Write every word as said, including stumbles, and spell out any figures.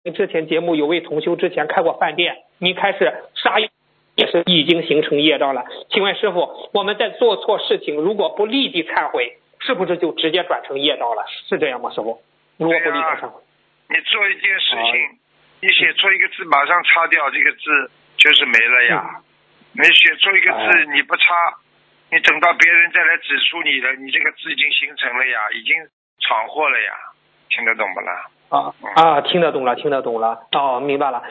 之前节目有位同修之前开过饭店，您开始杀也是已经形成业障了。请问师傅，我们在做错事情如果不立即忏悔，是不是就直接转成业障了？是这样吗，师傅？如果不立即忏悔， 你做一件事情，你写错一个字马上擦掉，这个字就是没了呀。嗯、你写错一个字你不擦，你等到别人再来指出你了，你这个字已经形成了呀，已经闯祸了呀，听得懂不啦？ 啊啊，听得懂了，听得懂了，哦，明白了。